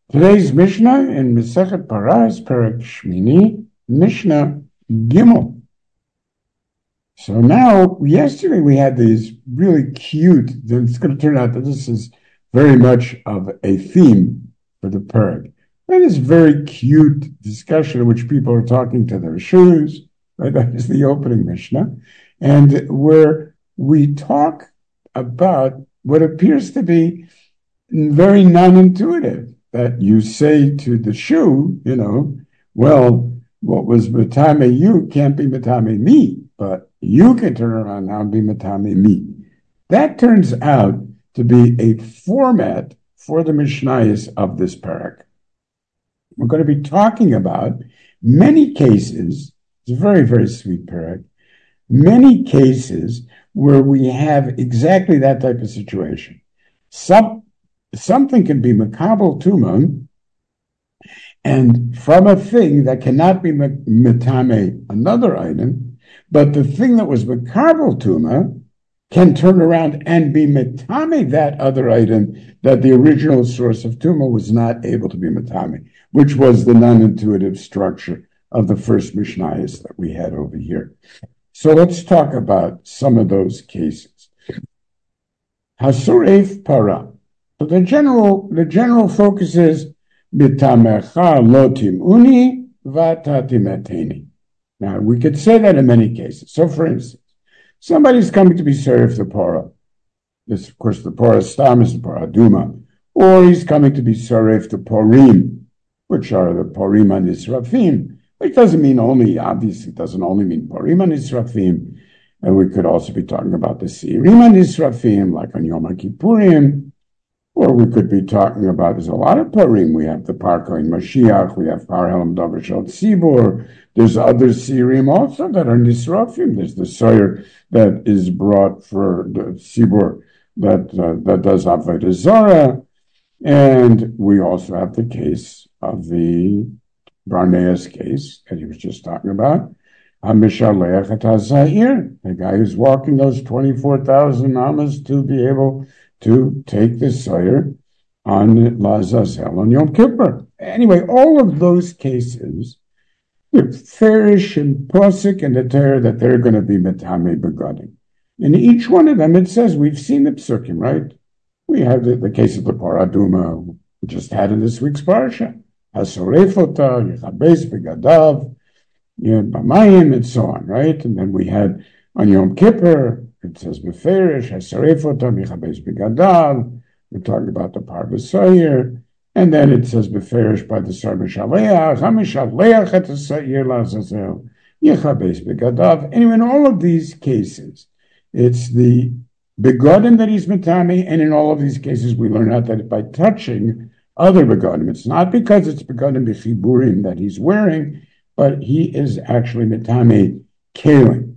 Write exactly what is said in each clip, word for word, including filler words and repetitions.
Today's Mishnah in Masechet Parah is Perek Shmini, Mishnah Gimel. So now, yesterday we had these really cute, it's going to turn out that this is very much of a theme for the Perek. That is very cute discussion in which people are talking to their shoes, right? That is the opening Mishnah. And where we talk about what appears to be very non-intuitive, that you say to the shoe, you know, well, what was matame you can't be matame me, but you can turn around now and be matame me. That turns out to be a format for the Mishnayos of this parak. We're going to be talking about many cases, it's a very, very sweet parak, many cases where we have exactly that type of situation. Some Something can be makabel tuma, and from a thing that cannot be metame another item, but the thing that was makabel tuma can turn around and be metame that other item that the original source of tuma was not able to be metame, which was the non-intuitive structure of the first Mishnayos that we had over here. So let's talk about some of those cases. Hasuref para. So the general, the general focus is bitamecha lotim uni vatatimeteni. Now we could say that in many cases. So, for instance, somebody's coming to be served the Torah. This, of course, the Torah stam is the Torah duma, or he's coming to be served the Purim, which are the Purim and Israfim. Which doesn't mean only, obviously, doesn't only mean Purim and Israfim, and we could also be talking about the Sirim and Israfim, like on Yom Kippurim. Or we could be talking about, there's a lot of Purim. We have the Parko in Mashiach, we have Par Helam Davar Shel Tzibur. There's other Sirim also that are Nisrafim. There's the Soyer that is brought for the Tzibur that, uh, that does Avodah Zarah. And we also have the case of the Barnea's case that he was just talking about. HaMishalech et HaZahir, the guy who's walking those twenty-four thousand amas to be able to take the Soyer on Lazazel on Yom Kippur. Anyway, all of those cases, Farish and Posik and the Torah that they're going to be Metame Begadim. In each one of them, it says, we've seen the Psukim, right? We have the, the case of the Paraduma, we just had in this week's Parsha. Hasorefota, Yechabes Begadav, Bamayim, and so on, right? And then we had on Yom Kippur, it says Beferish, Hasarefota, Michabes Begadav. We're talking about the Parvus Soyer. And then it says Beferish by the Sar Mishaleach, Hamishaleach et Soyer Lazazel, Yechabes Begadav. Anyway, in all of these cases, it's the Begadim that he's Metame, and in all of these cases, we learn out that by touching other Begadim, it's not because it's Begadim Bechiburim that he's wearing, but he is actually Metame Kalim.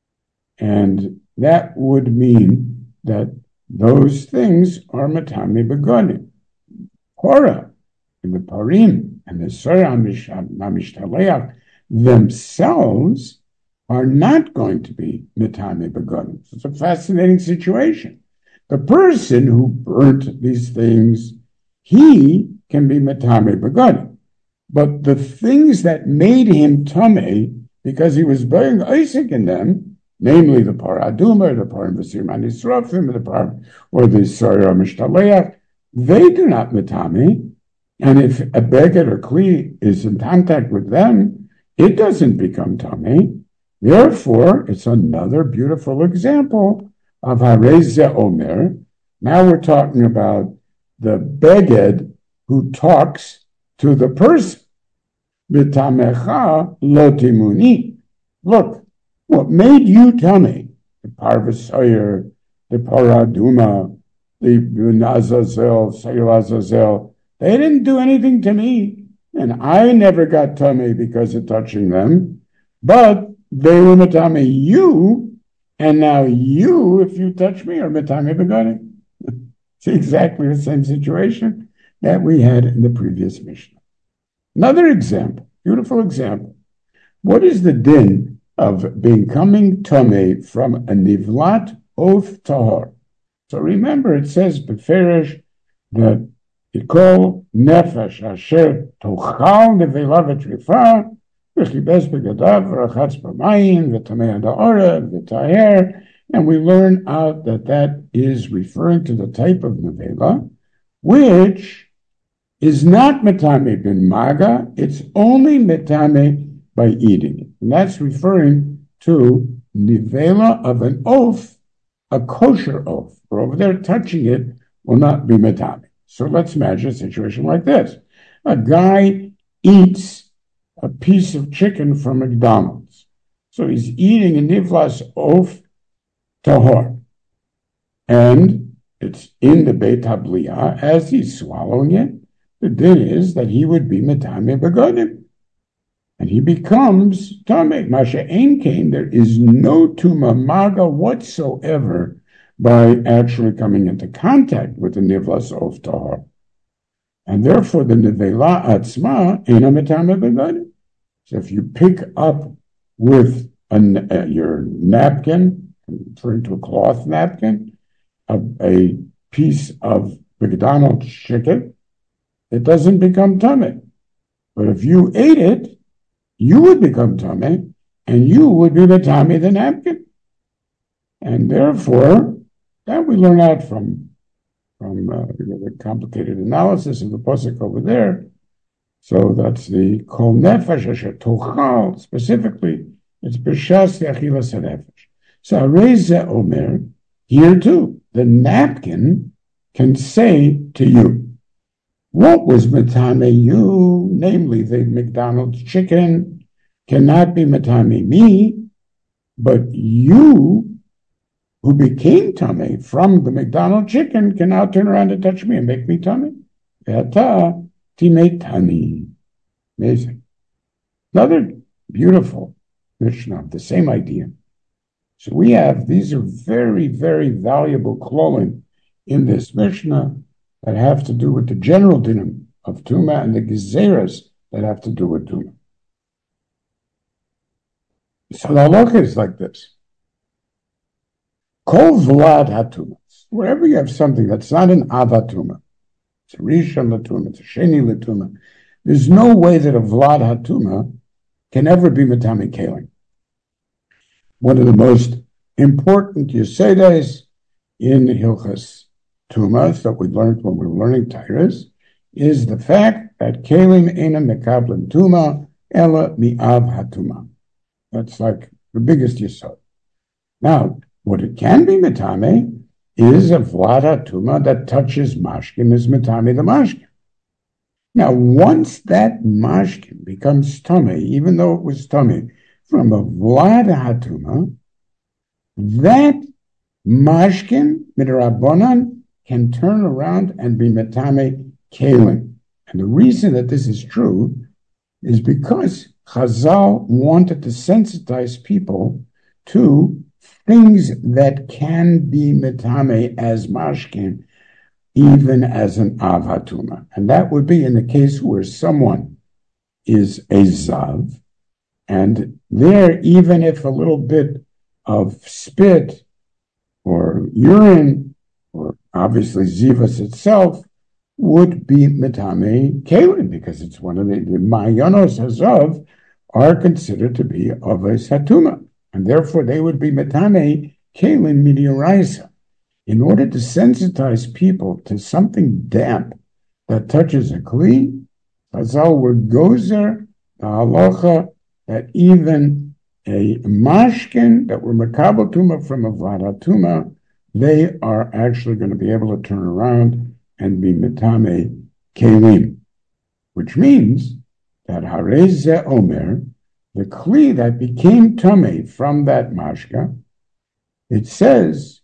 And that would mean that those things are Matame Begadim. Korah, and the Parim, and the Surah Mishtaleach themselves are not going to be Matame Begadim. It's a fascinating situation. The person who burnt these things, he can be Matame Begadim. But the things that made him Tameh, because he was burning Isaac in them, namely the Paraduma, the Parim Vasir Manisrafim, the Par or the Sarah Mishtaleach, they do not metame. And if a beged or kli is in contact with them, it doesn't become tame. Therefore, it's another beautiful example of Hareze Omer. Now we're talking about the beged who talks to the person. B'tamecha lo timuni. Look, what made you tell me, the Parvus Soyer, the Paraduma, the Nazazel, Sayil Azazel, they didn't do anything to me, and I never got tummy because of touching them, but they were matame you, and now you, if you touch me, are matame begadim. It's exactly the same situation that we had in the previous Mishnah. Another example, beautiful example. What is the din of becoming Tameh from a Nivlat Oath Tahor? So remember, it says Beferish that Ikol nefesh asher tochal nevela v'trifa v'chibes begadav v'rachatz b'mayim v'tamei ha'da'ora v'taher. And we learn out that that is referring to the type of nevela, which is not metame bin maga, it's only metame by eating it. And that's referring to nevela of an oath, a kosher oath. Or over there, touching it will not be metame. So let's imagine a situation like this. A guy eats a piece of chicken from McDonald's. So he's eating a nivlas oath tahor. And it's in the Beit HaBliah. As he's swallowing it, the din is that he would be metame begodim. And he becomes tameh. Masha ein kain, there is no tuma maga whatsoever by actually coming into contact with the nivlas of tahor. And therefore the nivela atzma eina metame begodim. So if you pick up with a, uh, your napkin, referring to a cloth napkin, a, a piece of McDonald's chicken, it doesn't become tummy. But if you ate it, you would become tummy, and you would be the tummy the napkin. And therefore, that we learn out from, from uh, the complicated analysis of the pasuk over there. So that's the kol nefesh asher tochal, specifically, it's b'shas achilas hanefesh. So Areza Omer, here too, the napkin can say to you, what was metame you, namely the McDonald's chicken, cannot be metame me, but you, who became tummy from the McDonald's chicken, can now turn around and touch me and make me tummy. Ve'ata timei tani. Amazing. Another beautiful Mishnah, the same idea. So we have, these are very, very valuable klolim in this Mishnah that have to do with the general dinim of Tuma and the gezeras that have to do with Tuma. So the halacha is like this. Kol vlad hatumas. Wherever you have something that's not an avatuma, it's a rishon latuma, it's a sheni latuma, there's no way that a vlad hatuma can ever be metame kelim. One of the most important Yesedes in the Hilchas Tumas that we learned when we were learning Tyrus is the fact that kelim ena mekablim tuma ela mi'av hatuma. That's like the biggest Yesod. Now, what it can be metame is a vlad hatuma that touches mashkin is metame the mashkin. Now, once that mashkin becomes tummy, even though it was tummy from a vlad hatuma, that mashkin midrabanan can turn around and be metame kelim. And the reason that this is true is because Chazal wanted to sensitize people to things that can be metame as mashkin, even as an avatuma. And that would be in the case where someone is a zav, and there, even if a little bit of spit or urine, or obviously zivas itself, would be metame kelim, because it's one of the, the mayanos hazav are considered to be of a satuma, and therefore they would be metame kelim midioraisa. In order to sensitize people to something damp that touches a kli, Chazal would gozer the halacha that even a mashkin that were makabel tuma from a vlad tuma, they are actually going to be able to turn around and be metame kelim, which means that harez omer, the kli that became tame from that mashka, it says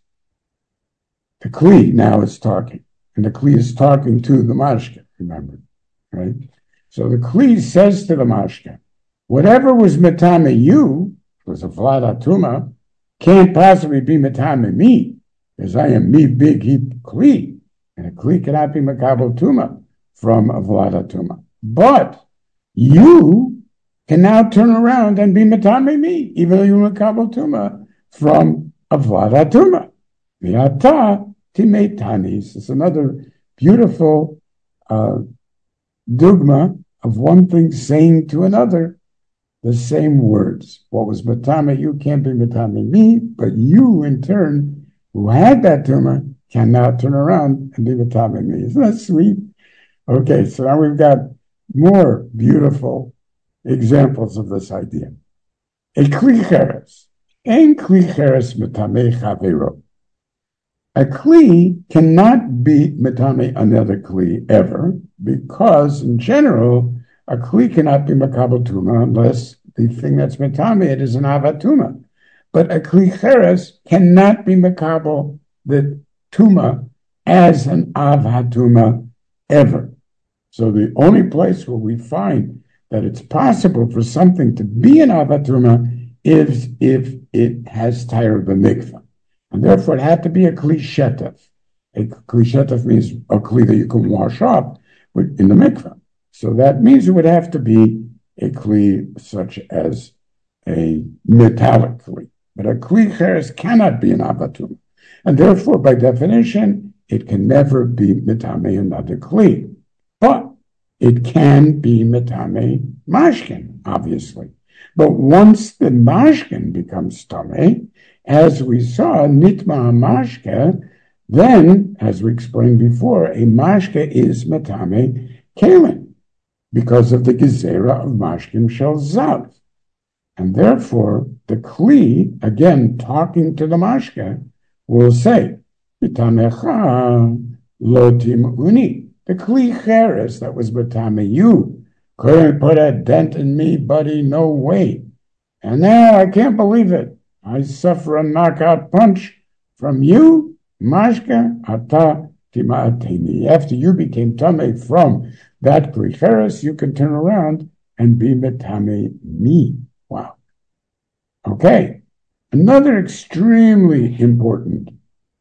the kli now is talking, and the kli is talking to the mashka. Remember, right? So the kli says to the mashka, whatever was metame you, was a vlad atuma, can't possibly be metame me, because I am me big heap kli, and a kli cannot be makabel tuma from a vlad atuma. But you can now turn around and be metame me, even though you're makabel tuma from a vlad atuma. V'ata timei tanis. It's another beautiful uh, dogma of one thing saying to another the same words. What was matame you can't be matame me, but you in turn, who had that tumor, can now turn around and be matame me. Isn't that sweet? Okay, so now we've got more beautiful examples of this idea. A kli cheres, ein kli cheres matame chavero. A kli cannot be matame another kli ever, because in general, a kli cannot be makabel tuma unless the thing that's matame it is an avatuma. But a kli cheres cannot be makabel the tuma as an avatuma ever. So the only place where we find that it's possible for something to be an avatuma is if it has tire b'mikvah. And therefore it had to be a kli shetef. A kli shetef means a kli that you can wash off in the mikvah. So that means it would have to be a kli such as a metallic kli. But a kli cheres cannot be an avatuma. And therefore, by definition, it can never be metame another kli. But it can be metame mashkin, obviously. But once the mashkin becomes tame, as we saw, nitma mashke, then, as we explained before, a mashke is metame kelen, because of the gezerah of mashkin shel zav. And therefore, the kli, again, talking to the mashke, will say, B'tamecha lo timuni. The kli cheres that was b'tame you couldn't put a dent in me, buddy, no way. And now I can't believe it. I suffer a knockout punch from you, mashke ata timatini. After you became tame from that kli cheres, you can turn around and be metame me. Wow. Okay. Another extremely important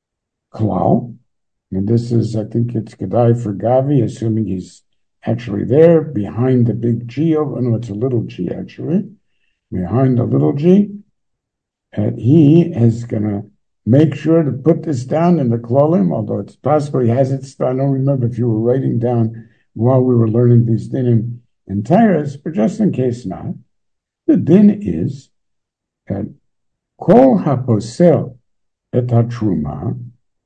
klal, and this is, I think it's Kedai for Gavi, assuming he's actually there behind the big G. Oh, no, it's a little G actually. Behind the little G. And he is going to make sure to put this down in the klalim, although it's possible he has it. I don't remember if you were writing down while we were learning these dinim in Tyrus, but just in case not, the din is that Kol haposel et hatruma.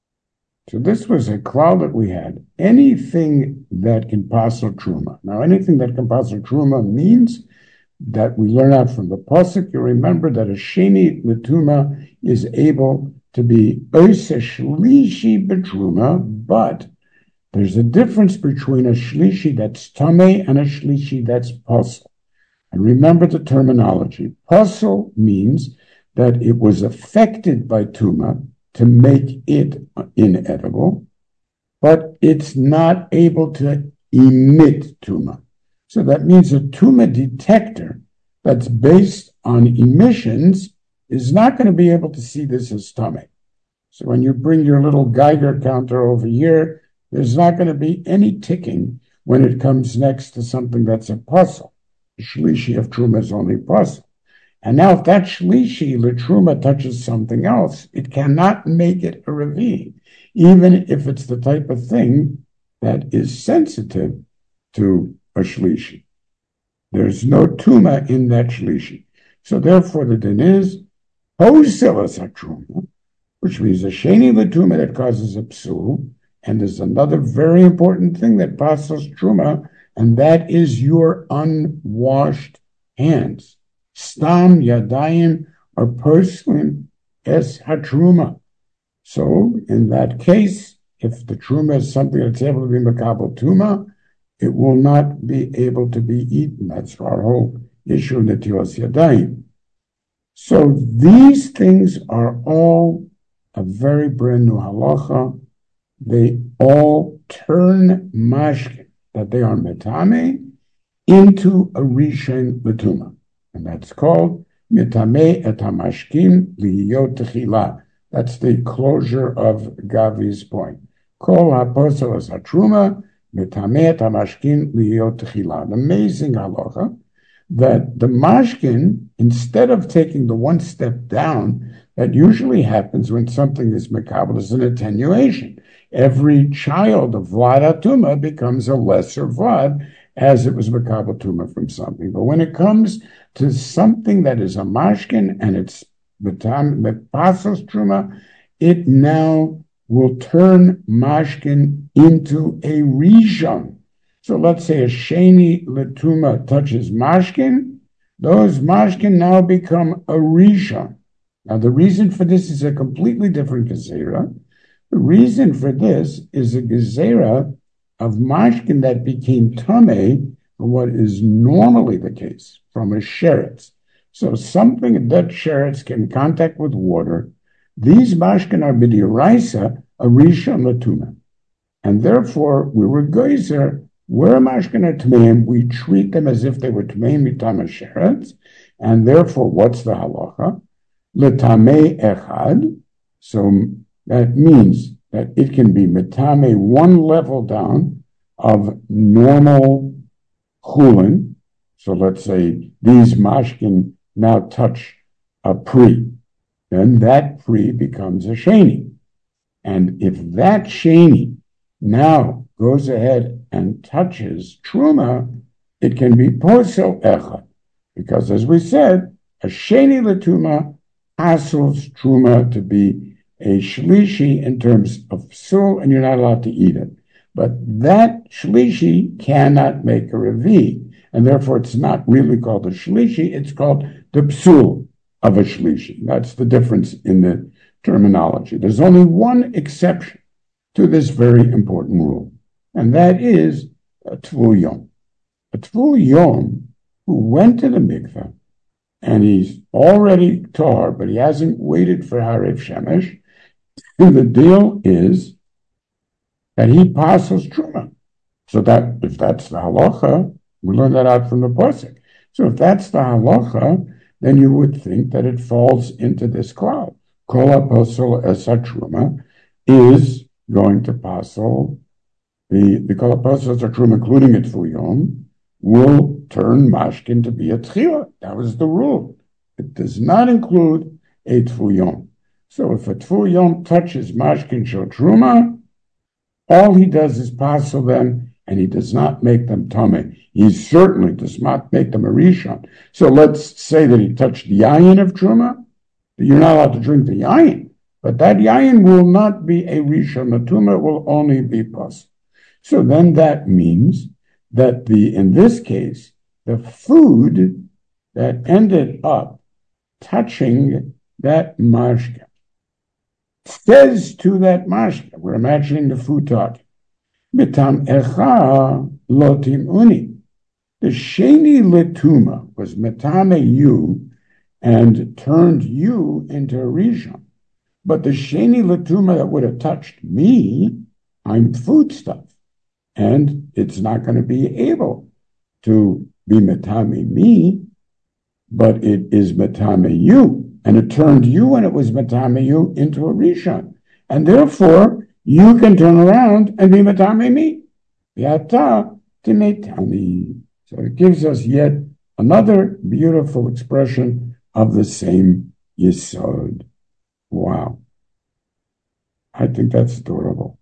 So this was a klal that we had. Anything that can posel truma. Now, anything that can posel truma means that we learn out from the pasuk. You remember that a sheni l'tuma is able to be oise shlishi betruma, but there's a difference between a shlishi that's tameh and a shlishi that's posel. And remember the terminology. Posel means that it was affected by tuma to make it inedible, but it's not able to emit tuma. So that means a tuma detector that's based on emissions is not going to be able to see this as tummy. So when you bring your little Geiger counter over here, there's not going to be any ticking when it comes next to something that's a puzzle. The shlishi of truma is only puzzle. And now if that shlishi, l'truma, touches something else, it cannot make it a revi, even if it's the type of thing that is sensitive to a shlishi. There's no tuma in that shlishi. So therefore the din is, posilas hatruma, which means a sheni l'tuma that causes a psul, and there's another very important thing that passes truma, and that is your unwashed hands. Stam yadayim are poslim es hatruma. So in that case, if the truma is something that's able to be makabel tuma, it will not be able to be eaten. That's our whole issue in the netilas yadayim. So these things are all a very brand new halacha. They all turn mashkin, that they are metame, into a rishon l'tuma. And that's called metame et hamashkin liyot techila. That's the closure of Gavi's point. Kol haposel es hatruma, metame et hamashkin liyot techila. An amazing halacha that the mashkin, instead of taking the one step down, that usually happens when something is makabel, is an attenuation. every child of Vlad Atuma becomes a lesser Vlad, as it was Makabel Tuma from something. But when it comes to something that is a mashkin and it's Pasos Truma, it now will turn mashkin into a rishon. So let's say a sheni letuma touches mashkin, those mashkin now become a rishon. Now the reason for this is a completely different gezerah. The reason for this is a gezerah of mashkin that became tameh from what is normally the case, from a sheretz. So something that sheretz can contact with water, these mashkin are b'dioraisa, a rishon latuma. And therefore, we were geyser, where mashkin are tmeim, we treat them as if they were tmeim mitama sheretz, and therefore, what's the halacha? L'tamei echad, so that means that it can be mitame one level down of normal chulin. So let's say these mashkin now touch a pri, then that pri becomes a sheni. And if that sheni now goes ahead and touches truma, it can be posel echad, because as we said, a sheni letuma asils truma to be a shlishi in terms of psul, and you're not allowed to eat it. But that shlishi cannot make a revi, and therefore it's not really called a shlishi, it's called the psul of a shlishi. That's the difference in the terminology. There's only one exception to this very important rule, and that is a tvul yom. A tvul yom who went to the mikveh, and he's already tar, but he hasn't waited for Harev Shemesh, and the deal is that he passes truma. So that if that's the halacha, we learn that out from the pasuk. So if that's the halacha, then you would think that it falls into this cloud. Kol apostle esa truma is going to passel the the kol apostle esa truma, including it for yom, will turn mashkin to be a tchila. That was the rule. It does not include a tful yom. So if a tful yom touches mashkin shel truma, all he does is passel them, and he does not make them tameh. He certainly does not make them a rishon. So let's say that he touched the yayin of truma. You're not allowed to drink the yayin, but that yayin will not be a rishon latuma. It will only be passel. So then that means that the in this case the food that ended up touching that mashka says to that mashka, we're imagining the food talking, Mitam echa lotim uni. The sheni letuma was metame you and turned you into a rishon. But the sheni letuma that would have touched me, I'm food stuff. And it's not going to be able to be metame me, but it is metame you. And it turned you, when it was metame you, into a rishon. And therefore, you can turn around and be metame me. Yata timetami. So it gives us yet another beautiful expression of the same yesod. Wow. I think that's adorable.